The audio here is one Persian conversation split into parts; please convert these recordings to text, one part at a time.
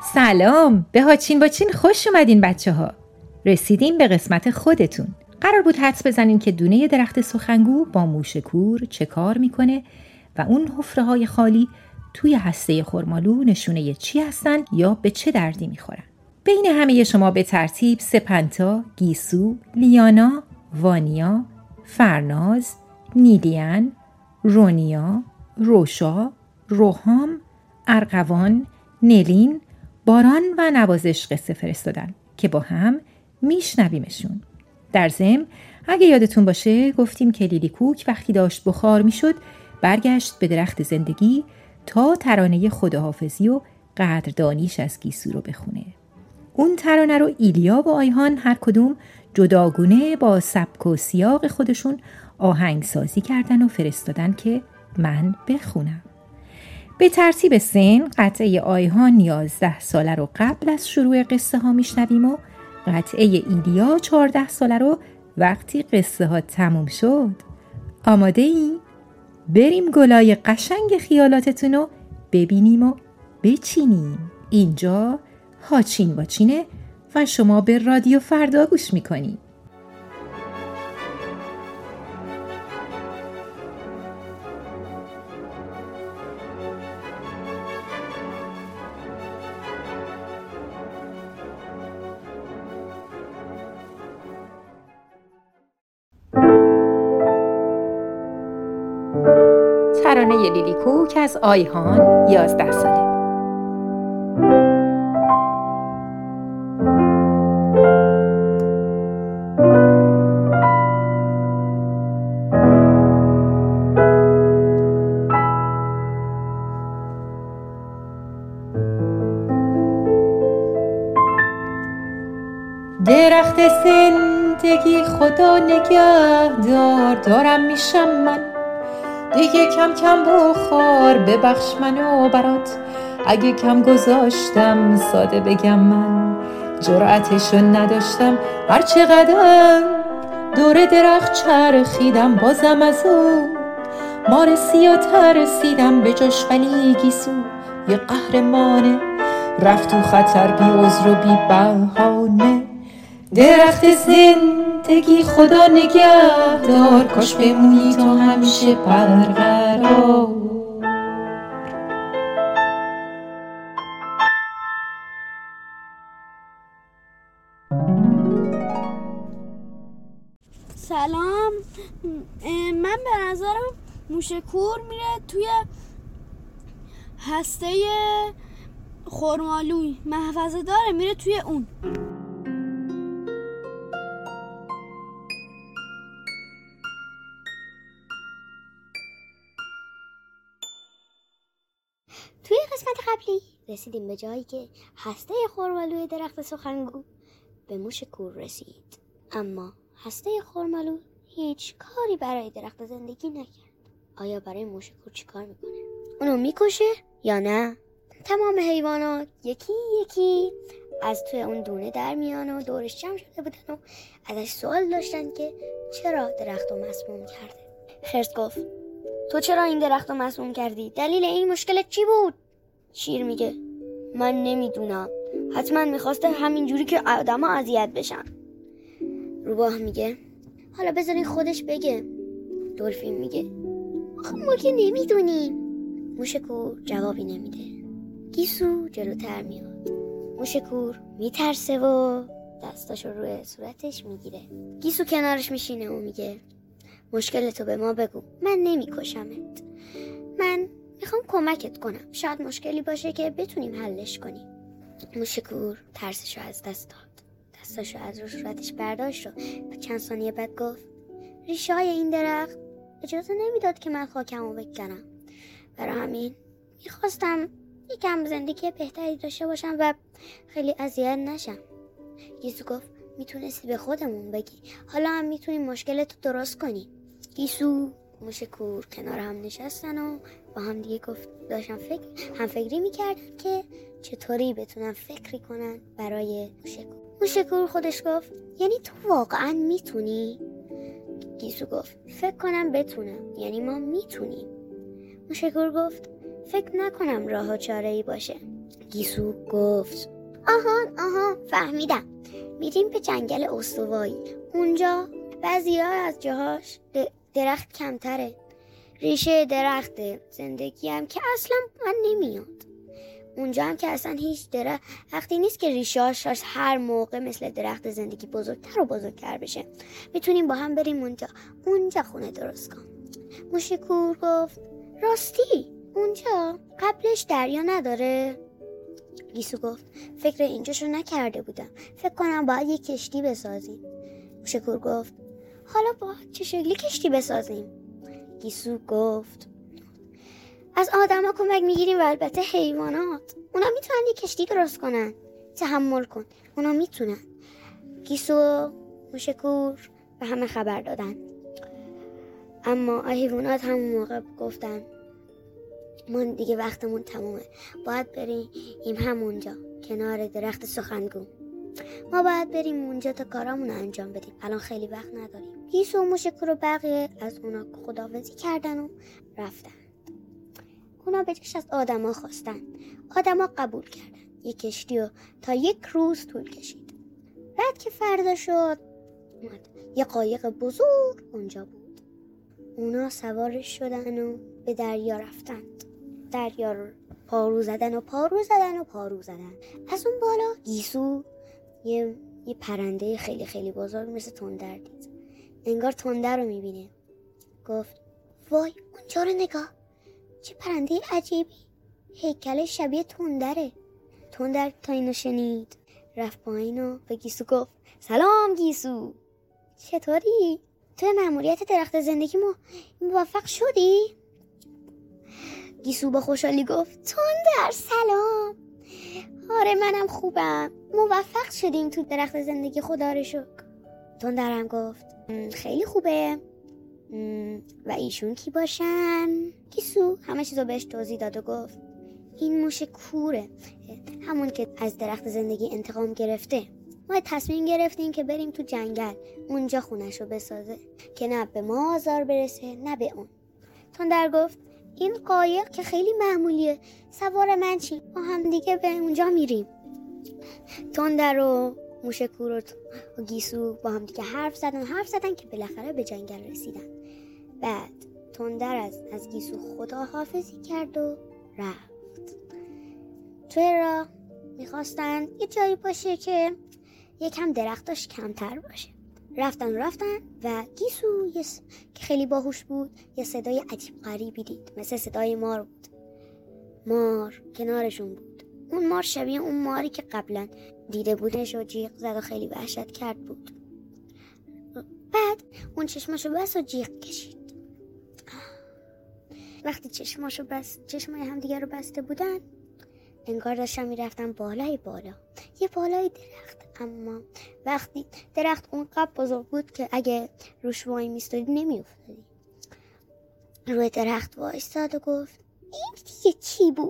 سلام، به هاچین باچین خوش اومدین بچه ها. رسیدیم به قسمت خودتون. قرار بود حدس بزنین که دونه درخت سخنگو با موشکور چه کار میکنه و اون حفره های خالی توی هسته خرمالو نشونه چی هستن یا به چه دردی میخورن. بین همه شما به ترتیب سپنتا، گیسو، لیانا، وانیا، فرناز، نیلیان، رونیا، روشا، روحام، ارغوان، نلین، باران و نوازش قصه فرستادن که با هم میشنویمشون. در ضمن اگه یادتون باشه گفتیم که لیلی کوک وقتی داشت بخار میشد برگشت به درخت زندگی تا ترانه خداحافظی و قدردانیش از گیسو رو بخونه. اون ترانه رو ایلیا و آیهان هر کدوم جداگونه با سبک و سیاق خودشون آهنگسازی کردن و فرستادن که من بخونم. به ترتیب سن قطعه آیهان 11 ساله رو قبل از شروع قصه ها میشنویم و قطعه ایلیا 14 ساله رو وقتی قصه ها تموم شد. آماده ای؟ بریم گلای قشنگ خیالاتتون رو ببینیم و بچینیم. اینجا هاچین باچینه و شما به رادیو فردا گوش میکنید. ترانه لیلی کوک از آیهان 11 ساله. درخت زندگی خدا نگهدار، دارم میشم من دیگه کم کم بخار، ببخش منو برات اگه کم گذاشتم، ساده بگم من جرأتشو نداشتم. هر چقدر دور درخت چرخیدم بازم از اون مارسی و ترسیدم به جاش، ولی گیسو یه قهرمانه رفت تو خطر بی عذر و بی بهانه. درخت زندگی خدا نگهدار، کاش بمونی تا همیشه برقرار. سلام، من به نظرم موشکور میره توی هسته خرمالوی، محفظه داره، میره توی اون. توی قسمت قبلی رسیدیم به جایی که هسته خرمالوی درخت سخنگو به موشکور رسید، اما هسته خرمالو هیچ کاری برای درخت زندگی نکرد. آیا برای موشکور چی کار میکنه؟ اونو میکشه یا نه؟ تمام حیوانات یکی یکی از توی اون دونه در میان و دورش جمع شده بودن و ازش سوال داشتن که چرا درخت رو مسموم کرده. خرس گفت تو چرا این درخت رو مسموم کردی؟ دلیل این مشکلت چی بود؟ شیر میگه من نمیدونم، حتما میخواسته همینجوری که آدم ها اذیت بشن. روباه میگه حالا بذارین خودش بگه. دلفین میگه آخه ما که نمیدونیم. موشکور جوابی نمیده. گیسو جلوتر میاد. موشکور میترسه و دستاشو روی صورتش میگیره. گیسو کنارش میشینه و میگه مشکلتو به ما بگو، من نمیکشمت، من میخوام کمکت کنم، شاید مشکلی باشه که بتونیم حلش کنیم. موشکور ترسشو از دست داد، دستاشو از رو صورتش برداشت و چند ثانیه بعد گفت ریشه های این درخت اجازه نمیداد که من خاکمو بکنم، برای همین میخواستم یکم زندگی بهتری داشته باشم و خیلی اذیت نشم. گیسو گفت میتونستی به خودمون بگی، حالا هم میتونیم مشکلتو درست کنیم. گیسو موشکور کنار هم نشستن و با هم دیگه گفت داشتن همفکری میکردن که چطوری بتونن فکری کنن برای موشکور. موشکور خودش گفت یعنی تو واقعا میتونی؟ گیسو گفت فکر کنم بتونم، یعنی ما میتونیم. موشکور گفت فکر نکنم راه و چاره‌ای باشه. گیسو گفت آهان فهمیدم. میریم به جنگل استوایی. اونجا بعضی‌ها از جاهاش درخت کمتره. ریشه درخت زندگی هم که اصلا من نمیاد. اونجا هم که اصلا هیچ درختی نیست که ریشه‌هاش هر موقع مثل درخت زندگی بزرگتر و بزرگتر بشه. میتونیم با هم بریم اونجا خونه درست کن. موشه کور گفت راستی اونجا قبلش دریا نداره؟ گیسو گفت فکر اینجاشو نکرده بودم. فکر کنم باید یک کشتی بسازیم. موشه کور گفت حالا باید چه شکلی کشتی بسازیم؟ گیسو گفت از آدما کمک میگیریم و البته حیوانات. اونا میتونن یک کشتی درست کنن. تحمل کن، اونا میتونن. گیسو و موشه کور به همه خبر دادن. اما حیوانات همون موقع گفتن ما دیگه وقتمون تمومه. باید بریم همونجا کنار درخت سخنگو. ما باید بریم اونجا تا کارامون انجام بدیم. الان خیلی وقت نداریم. گیسو و موشه کور و بقیه از اونا خداحافظی کردن و رفتن. اونا به جاش از آدما خواستن. آدما قبول کردن. یک کشتی رو تا یک روز طول کشید. بعد که فردا شد یه قایق بزرگ اونجا بود. اونا سوارش شدن و به دریا رفتند. دریا رو پارو زدن. از اون بالا گیسو یه پرنده خیلی خیلی بزرگ مثل تندر دید. انگار تندر رو میبینه. گفت وای اونجا رو نگاه، چه پرنده عجیبی، هیکلش شبیه تندره. تندر تا اینو شنید رفت پایین و به گیسو گفت سلام گیسو، چطوری؟ تو مأموریت درخت زندگی موفق شدی؟ گیسو با خوشحالی گفت تندر سلام. آره منم خوبم، موفق شدیم تو درخت زندگی، خدا رو شکر. تندرم گفت خیلی خوبه. و ایشون کی باشن؟ گیسو همه چیزو بهش توضیح داد و گفت این موشه کوره، همون که از درخت زندگی انتقام گرفته. ما تصمیم گرفتیم که بریم تو جنگل اونجا خونشو بسازه که نه به ما آزار برسه نه به اون. تندر گفت این قایق که خیلی معمولیه، سوار من چی؟ ما هم دیگه به اونجا میریم. تندر و موشه کور و گیسو با هم دیگه حرف زدن که بالاخره به جنگل رسیدن. بعد تندر از گیسو خداحافظی کرد و رفت. توی راه میخواستن یه جایی باشه که یکم درختاش کمتر باشه. رفتن و گیسو که خیلی باهوش بود یه صدای عجیب غریبی دید، مثل صدای مار بود. مار کنارشون بود. اون مار شبیه اون ماری که قبلا دیده بودش و جیغ زد و خیلی وحشت کرد بود. بعد اون چشماشو بست و جیغ کشید. وقتی چشمای هم دیگه رو بسته بودن انگار داشتن میرفتن بالای بالا، یه بالای درخت. اما وقتی درخت اونقدر بزرگ بود که اگه روش وای میستادی نمیافتادی. روی درخت وایستاد و گفت این دیگه چی بود؟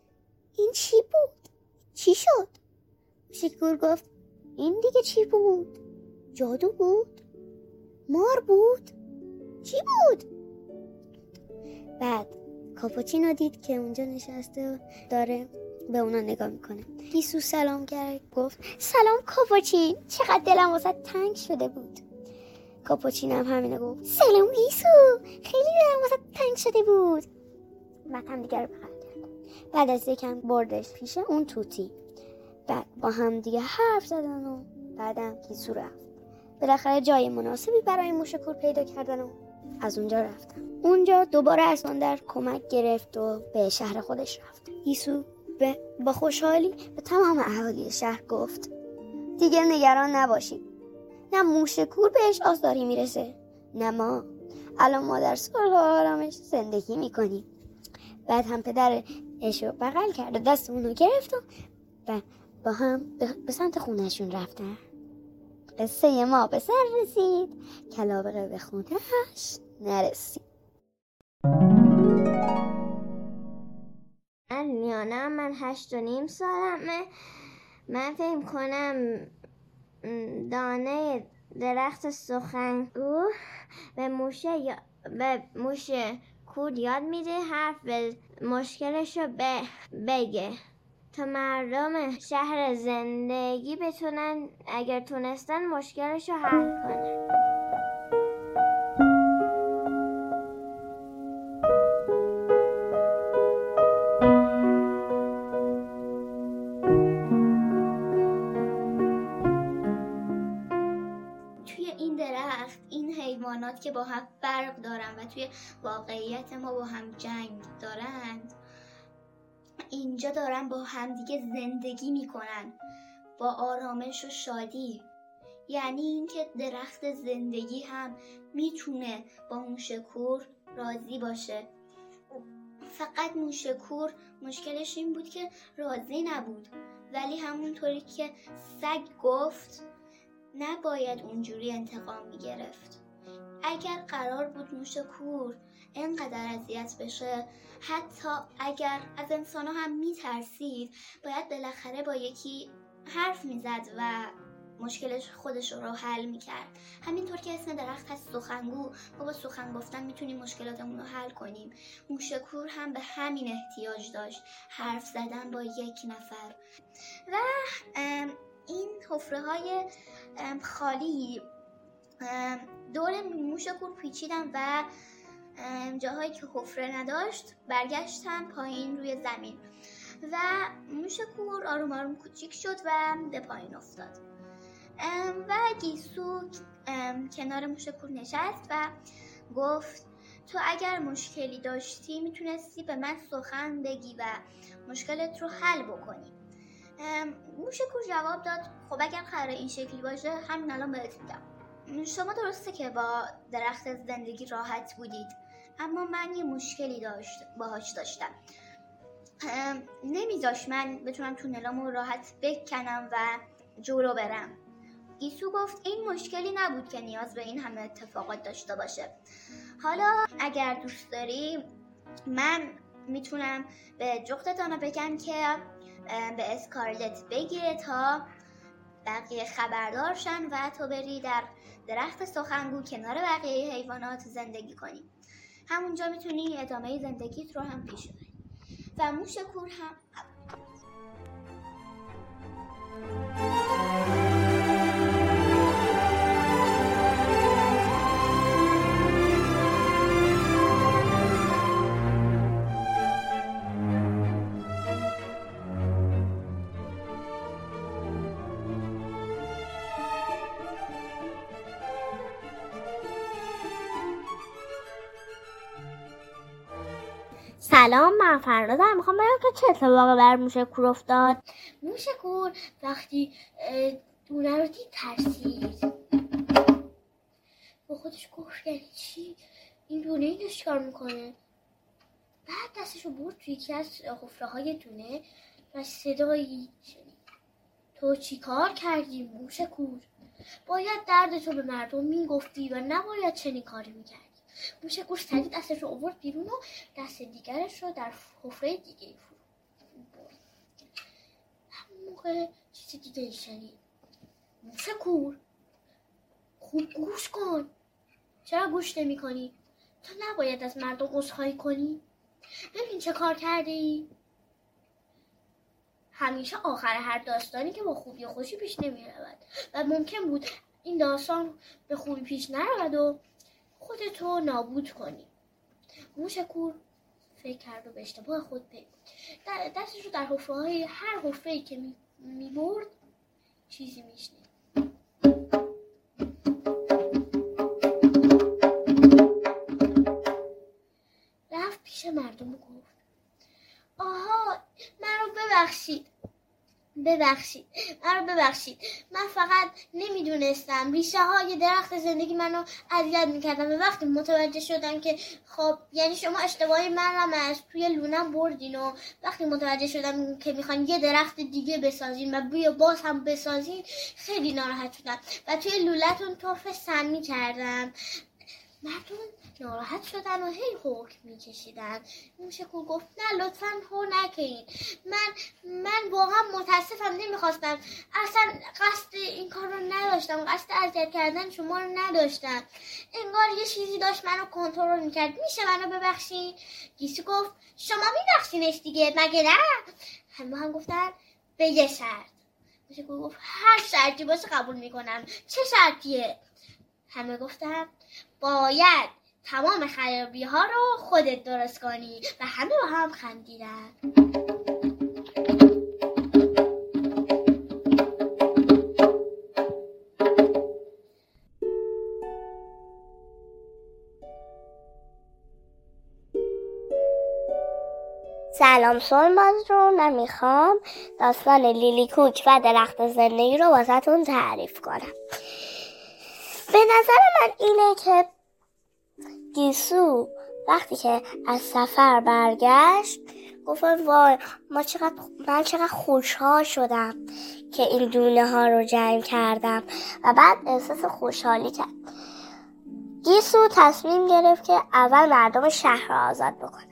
چی شد؟ موشه کور گفت این دیگه چی بود؟ جادو بود؟ مار بود؟ چی بود؟ بعد کاپوچینو دید که اونجا نشسته و داره به اونا نگاه میکنه. گیسو سلام کرد، گفت سلام کاپوچین، چقدر دلم واسه تنگ شده بود. کاپوچین هم همینه گفت سلام گیسو، خیلی دلم واسه تنگ شده بود. بعد هم دیگه رو بغل کرد. بعد از یکم بردش پیش اون توتی. بعد با هم دیگه حرف زدن و بعدم گیسو رفت. بالاخره جای مناسبی برای موشه کور پیدا کردن و از اونجا رفتن. اونجا دوباره از تندر کمک گرفت و به شهر خودش رفت. گیسو با خوشحالی به تمام اهالی شهر گفت دیگه نگران نباشید، نه موشه کور بهش آزاری میرسه نه ما. الان ما در صلح و آرامش زندگی میکنیم. بعد هم پدرش رو بغل کرد و دست اونو گرفت و با هم به سمت خونهشون رفتن. قصه ما به سر رسید، کلاغ به خونهش نرسید. من 8.5 سالمه. من فکر کنم دانه درخت سخنگو به موشه کور یاد میده حرف به مشکلش رو بگه. تا مردم شهر زندگی بتونن اگر تونستن مشکلشو حل کنن. حیوانات که با هم فرق دارن و توی واقعیت ما با هم جنگ دارند، اینجا دارن با هم دیگه زندگی میکنن با آرامش و شادی. یعنی اینکه درخت زندگی هم میتونه با موشکور راضی باشه. فقط موشکور مشکلش این بود که راضی نبود، ولی همونطوری که سگ گفت نباید اونجوری انتقام میگرفت. اگر قرار بود موشکور اینقدر اذیت بشه، حتی اگر از انسان‌ها هم میترسید، باید بالاخره با یکی حرف میزد و مشکلش خودش رو حل میکرد. همینطور که اسم درخت هست سخنگو، ما با سخن گفتن میتونیم مشکلاتمون رو حل کنیم. موشکور هم به همین احتیاج داشت، حرف زدن با یک نفر. و این حفره‌های خالی دور موشکور پیچیدن و جاهایی که حفره نداشت برگشتن پایین روی زمین و موشکور آروم آروم کوچیک شد و به پایین افتاد. و گیسو کنار موشکور نشست و گفت تو اگر مشکلی داشتی میتونستی به من سخن بگی و مشکلت رو حل بکنی. موشکور جواب داد خب اگر قراره این شکلی باشه همین الان بهت میگم. شما درسته که با درخت زندگی راحت بودید، اما من یه مشکلی باهاش داشتم. نمیذاش من بتونم تونلامو راحت بکنم و جلو برم. گیسو گفت این مشکلی نبود که نیاز به این همه اتفاقات داشته باشه. حالا اگر دوست داری من میتونم به جفتتان بگم که به اسکارلت بگیره تا بقیه خبردار شن و تو بری در درخت سخنگو کنار بقیه حیوانات زندگی کنی. همونجا میتونی ادامه زندگیت رو هم پیش ببری. و موشکور هم سلام، من فرنازم. میخوام بگم که چه اتفاقی بر موشکور افتاد. موشکور وقتی دونه رو دید ترسید. با خودش گفت یعنی چی؟ این دونه اینو چیکار میکنه؟ بعد دستشو برد توی یکی از حفره‌های دونه و صدایی شنید. تو چی کار کردی موشکور؟ باید دردتو به مردم میگفتی و نباید چنین کاری میکردی. موشکور سریع دستش رو آورد بیرون و دست دیگرش رو در حفره دیگه برد. همون موقع چیز دیگه شنید. موشکور خوب گوش کن. چرا گوش نمی کنی؟ تو نباید از مردم عذرخواهی کنی؟ ببین چه کار کرده ای؟ همیشه آخر هر داستانی که با خوبی و خوشی پیش نمی رود و ممکن بود این داستان به خوبی پیش نرود و خودتو نابود کنی. موشکور فکر کرد و به اشتباه خود پی برد. دستش رو در حفره‌های هر حفره‌ای که می برد چیزی میشنید. رفت پیش مردم و گفت آها من رو ببخشید من فقط نمیدونستم. ریشه های درخت زندگی منو اذیت میکردم و وقتی متوجه شدم که خب یعنی شما اشتباهی من از توی لونم بردین و وقتی متوجه شدم که میخواین یه درخت دیگه بسازین و بیا باز هم بسازین خیلی ناراحت شدم و توی لولتون طرف سمی کردم. مردم ناراحت شدن و هی حکم میکشیدن. موشکور گفت نه لطفاً هو نکنین. من واقعا متاسفم، نمیخواستم، اصلا قصد این کار رو نداشتم، قصد اذیت کردن شما رو نداشتم. انگار یه چیزی داشت منو کنترل میکرد. میشه منو ببخشین؟ گیسو گفت شما میبخشینش دیگه مگه نه؟ همه هم گفتن به یه شرط. موشکور گفت هر شرطی باشه قبول میکنم. چه شرطیه؟ همه گفتن باید تمام خرابی ها رو خودت درست کنی و همه با هم خندیدن. سلام سرماز رو نمیخوام داستان لیلی کوک و درخت زندگی رو واسهتون تعریف کنم. به نظر من اینه که گیسو وقتی که از سفر برگشت گفت وای من چقدر خوشحال شدم که این دونه ها رو جمع کردم و بعد احساس خوشحالی کرد. گیسو تصمیم گرفت که اول مردم شهر رو آزاد بکنه.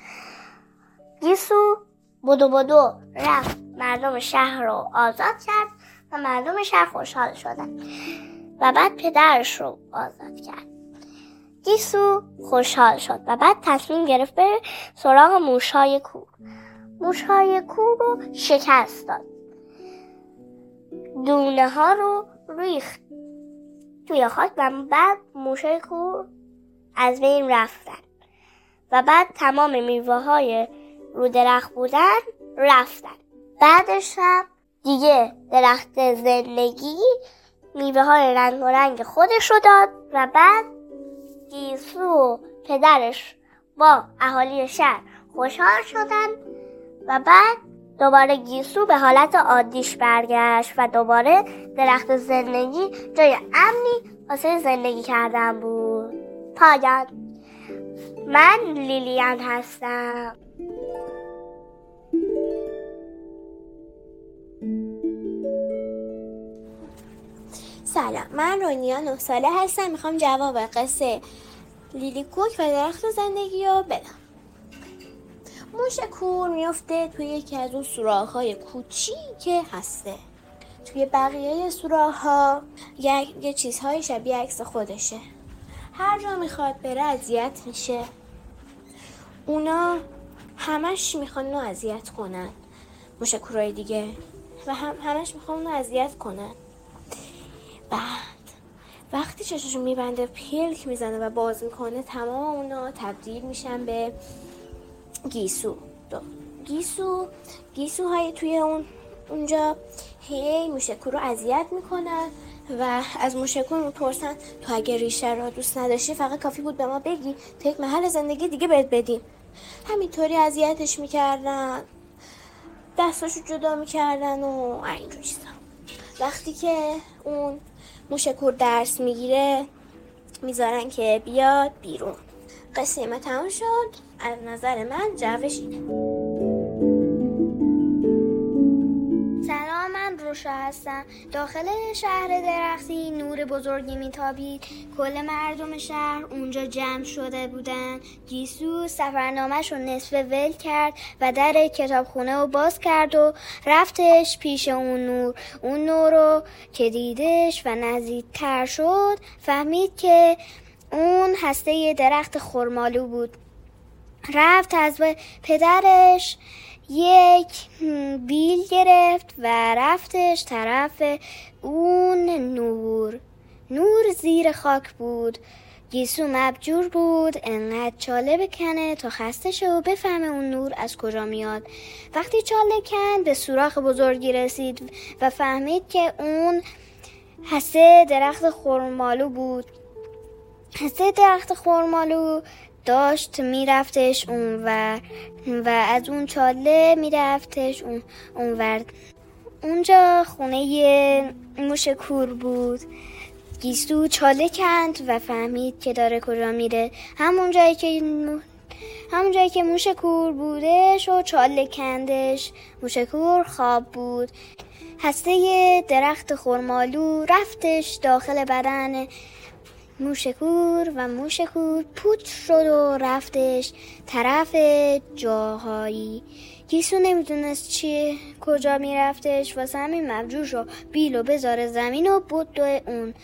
گیسو بدو رفت مردم شهر رو آزاد کرد و مردم شهر خوشحال شدن و بعد پدرش رو آزاد کرد. گیسو خوشحال شد و بعد تصمیم گرفت بره سراغ موشهای کور. موشهای کور رو شکست داد. دونه ها رو ریخت توی خاک و بعد موشهای کور از بین رفتن و بعد تمام میوه های رو درخت بودن رفتن. بعدش هم دیگه درخت زندگی میوه های رنگ و رنگ خودش رو داد و بعد گیسو و پدرش با اهالی شهر خوشحال شدن و بعد دوباره گیسو به حالت عادیش برگشت و دوباره درخت زندگی جای امنی واسه زندگی کردن بود. پایان. من لیلیان هستم. سلام، من رونیا 9 ساله هستم. میخوام جواب قصه لیلی کوک و درخت زندگی رو بدم. موشکور میفته توی یکی از اون سوراخ‌های کوچیک هسته. توی بقیه سوراخ‌ها یه چیزهای شبیه عکس خودشه. هر جا میخواد بره اذیت میشه. اونا همش میخوان اونو اذیت کنن. موشکورای دیگه و همش میخوان اونو اذیت کنن. بعد وقتی چششو میبنده پلک میزنه و باز میکنه تمام اونا تبدیل میشن به گیسو های توی اونجا هی موشکور رو اذیت میکنن و از موشکور میپرسن تو اگه ریشه رو دوست نداشتی فقط کافی بود به ما بگی تا یک محل زندگی دیگه بهت بدیم. همینطوری اذیتش میکردن، دستاشو جدا میکردن و اینجور چیزا. وقتی که اون موشکور درس میگیره میذارن که بیاد بیرون. قصه ما تمام شد. از نظر من جوش اینه. سلام، من روشا هستم. داخل شهر درختی نور بزرگی میتابید. کل مردم شهر اونجا جمع شده بودن. گیسو سفرنامه‌ش رو نصف ول کرد و در کتابخونه رو باز کرد و رفتش پیش اون نور رو که دیدش و نزدیکتر شد فهمید که اون هسته درخت خرمالو بود. رفت از پدرش یک بیل گرفت و رفتش طرف اون نور زیر خاک بود. گیسو مبجور بود انقدر چاله بکنه تا خسته شه و بفهمه اون نور از کجا میاد. وقتی چاله کند به سوراخ بزرگی رسید و فهمید که اون هسته درخت خرمالو بود. هسته درخت خرمالو داشت میرفتش اونور و از اون چاله میرفتش اونور. اونجا خونه موشکور بود. گیسو چاله کند و فهمید که داره کجا میره. همون جایی که موشکور بودش و چاله کندش. موشکور خواب بود. هسته درخت خرمالو رفتش داخل بدن موشکور و موشکور پوچ شد و رفتش طرف جاهایی. گیسو نمیدونست کجا میرفتش واسه همین مبجور شد بیلو بذاره زمین و بود اون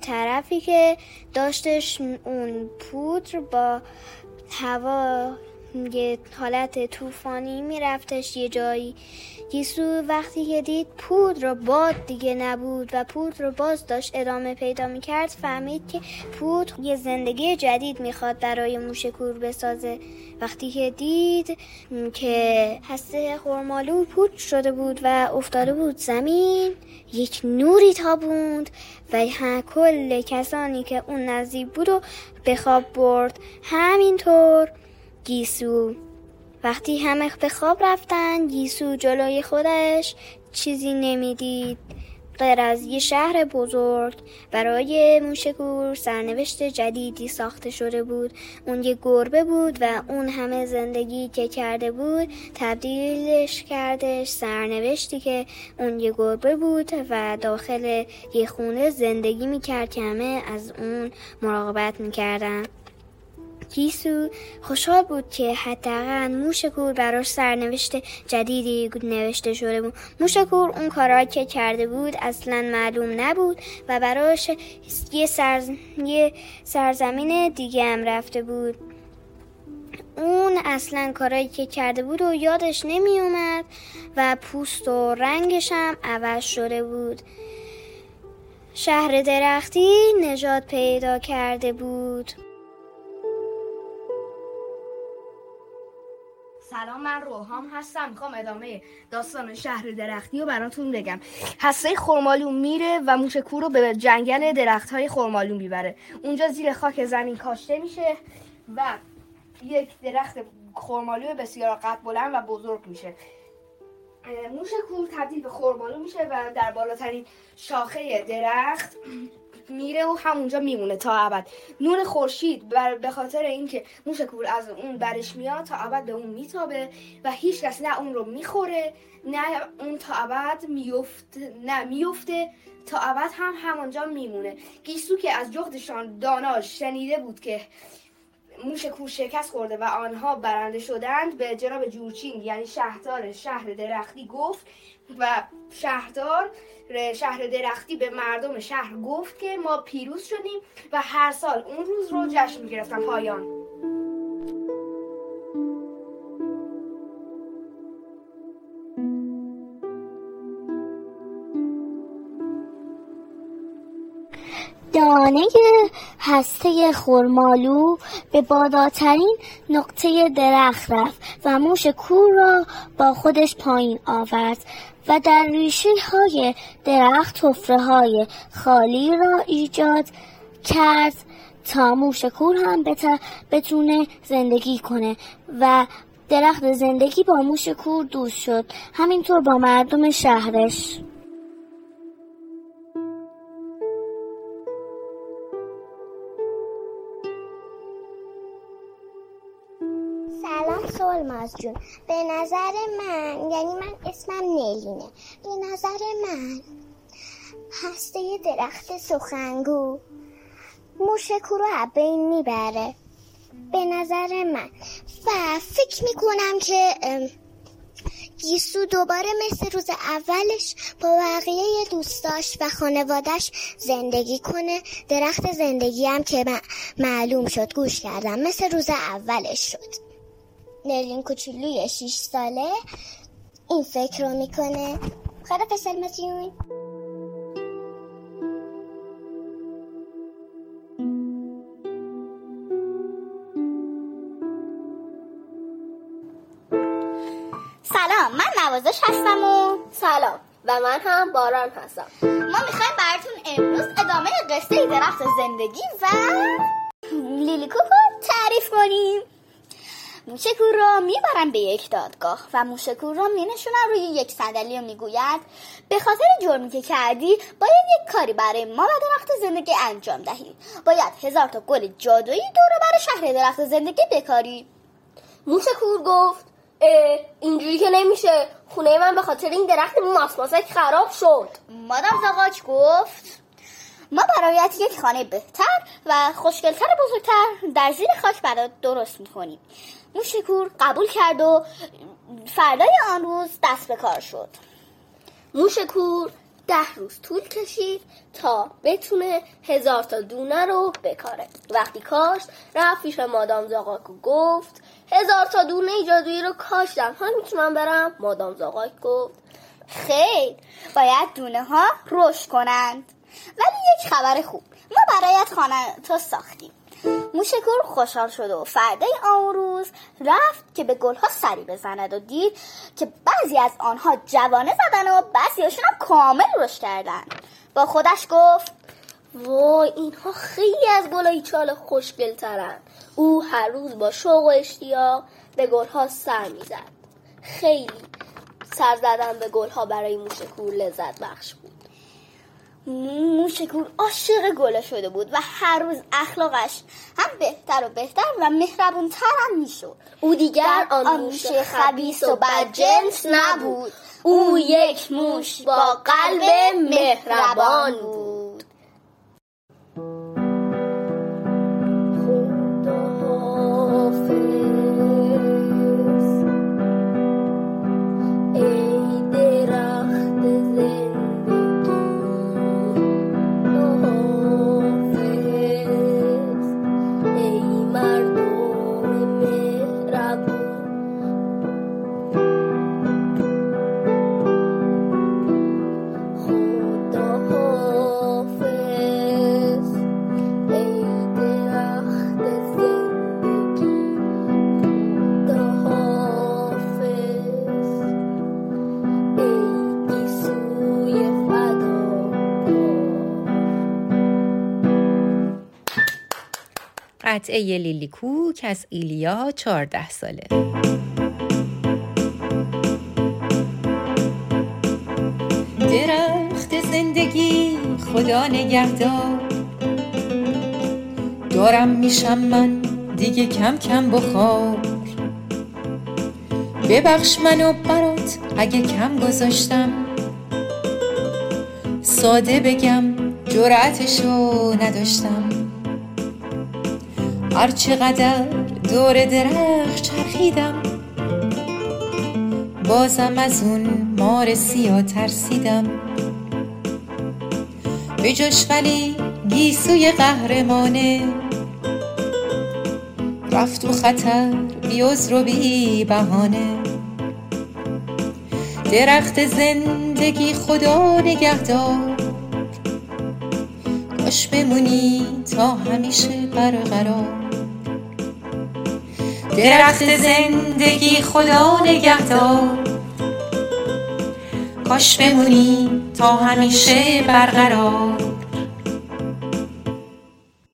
طرفی که داشتش اون پودر با هوا یه حالت طوفانی میرفتش یه جایی. گیسو وقتی که دید پودر و باد دیگه نبود و پودر و باز داشت ادامه پیدا میکرد، فهمید که پودر یه زندگی جدید میخواد برای موشکور بسازه. وقتی که دید که هسته خرمالو پودر شده بود و افتاده بود زمین، یک نوری تابوند و کل کسانی که اون نزدیک بود و به خواب برد. همینطور گیسو وقتی همه به خواب رفتن، گیسو جلوی خودش چیزی نمیدید غیر از یه شهر بزرگ. برای موشکور سرنوشت جدیدی ساخته شده بود. اون یه گربه بود و اون همه زندگی که کرده بود تبدیلش کردش سرنوشتی که اون یه گربه بود و داخل یه خونه زندگی میکرد که همه از اون مراقبت میکردن. گیسو خوشحال بود که حداقل موشکور براش سرنوشت جدیدی نوشته شده بود. موشکور اون کارا که کرده بود اصلا معلوم نبود و براش یه سرزمین دیگه هم رفته بود. اون اصلا کارایی که کرده بود و یادش نمی اومد و پوست و رنگش هم عوض شده بود. شهر درختی نجات پیدا کرده بود. سلام، من روحام هستم. میخوام ادامه داستان شهر درختی رو براتون بگم. هسته خرمالو میره و موشکور رو به جنگل درخت‌های خرمالو میبره. اونجا زیر خاک زمین کاشته میشه و یک درخت خرمالو بسیار قد بلند و بزرگ میشه. موشکور تبدیل به خرمالو میشه و در بالاترین شاخه درخت میره و همونجا میمونه تا ابد. نور خورشید به خاطر اینکه موشکور از اون برش میاد تا ابد به اون میتابه و هیچ کس نه اون رو میخوره نه اون تا ابد میفته تا ابد هم همونجا میمونه. گیسو که از جغدشان داناش شنیده بود که موشکور شکست خورده و آنها برنده شدند، به جناب جورچین یعنی شهردار شهر درختی گفت و شهر درختی به مردم شهر گفت که ما پیروز شدیم و هر سال اون روز رو جشن می‌گرفتن. پایان. دانه هسته خرمالو به بالاترین نقطه درخت رفت و موشکور را با خودش پایین آورد و در ریشه های درخت حفره های خالی را ایجاد کرد تا موشکور هم بتونه زندگی کنه و درخت زندگی با موشکور دوست شد، همینطور با مردم شهرش. سلام سولماز جون. به نظر من، یعنی من اسمم نلینه، به نظر من هسته درخت سخنگو موشکور رو از بین میبره. به نظر من و فکر میکنم که گیسو دوباره مثل روز اولش با بقیه دوستاش و خانوادش زندگی کنه. درخت زندگی هم که معلوم شد، گوش کردم، مثل روز اولش شد. نرین کوچولوی 6 ساله این فکر رو میکنه. خدا سلمتون. سلام، من نوازش هستم و سلام و من هم باران هستم. ما میخوایم براتون امروز ادامه قصه درخت زندگی و لیلیکوکو تعریف کنیم. موشکور را میبرن به یک دادگاه و موشکور را مینشونن روی یک صندلی و میگوید به خاطر جرمی که کردی باید یک کاری برای ما و درخت زندگی انجام دهی. باید 1000 تا گل جادویی دور بر شهر درخت زندگی بکاری. موشکور گفت اینجوری که نمیشه، خونه من به خاطر این درخت ماسماسک خراب شد. مادام زاغاچ گفت ما برایت یک خانه بهتر و خوشگلتر و بزرگتر در زیر خاک برات درست میکنیم. موشکور قبول کرد و فردای آن روز دست به کار شد. موشکور 10 روز طول کشید تا بتونه 1000 تا دونه رو بکاره. وقتی کاشت رفت پیش مادام زاغاکو گفت 1000 تا دونه جادویی رو کاشتم. حالا میتونم برم؟ مادام زاغاک گفت. خیر، باید دونه ها رشد کنند. ولی یک خبر خوب، ما برایت خانه تو ساختیم. موشکور خوشحال شد و فردای آن روز رفت که به گلها سری بزند و دید که بعضی از آنها جوانه زدن و بعضیاشون هم کامل رشد کردن. با خودش گفت وای، اینها خیلی از گلای چال خوشگل ترن. او هر روز با شوق و اشتیاق به گلها سر میزد. خیلی سر زدن به گلها برای موشکور لذت بخش بود. موشکور عاشق گل شده بود و هر روز اخلاقش هم بهتر و بهتر و مهربونتر هم میشد. او دیگر آن موش خبیث و بدجنس نبود. او یک موش با قلب مهربان بود. قطعه لیلی کوک از ایلیا 14 ساله. درخت زندگی خدا نگهدار، دارم میشم من دیگه کم کم بخار. ببخش منو برات اگه کم گذاشتم، ساده بگم جرأتشو نداشتم. هر چقدر دور درخت چرخیدم، بازم از اون مار سیاه ترسیدم. به جاش ولی گیسوی قهرمانه، رفت و خطر بی عذر و بی بهانه. درخت زندگی خدا نگهدار، کاش بمونی تا همیشه برقرار. درخت زندگی خدا نگهدار، کاش بمونی تا همیشه برقرار.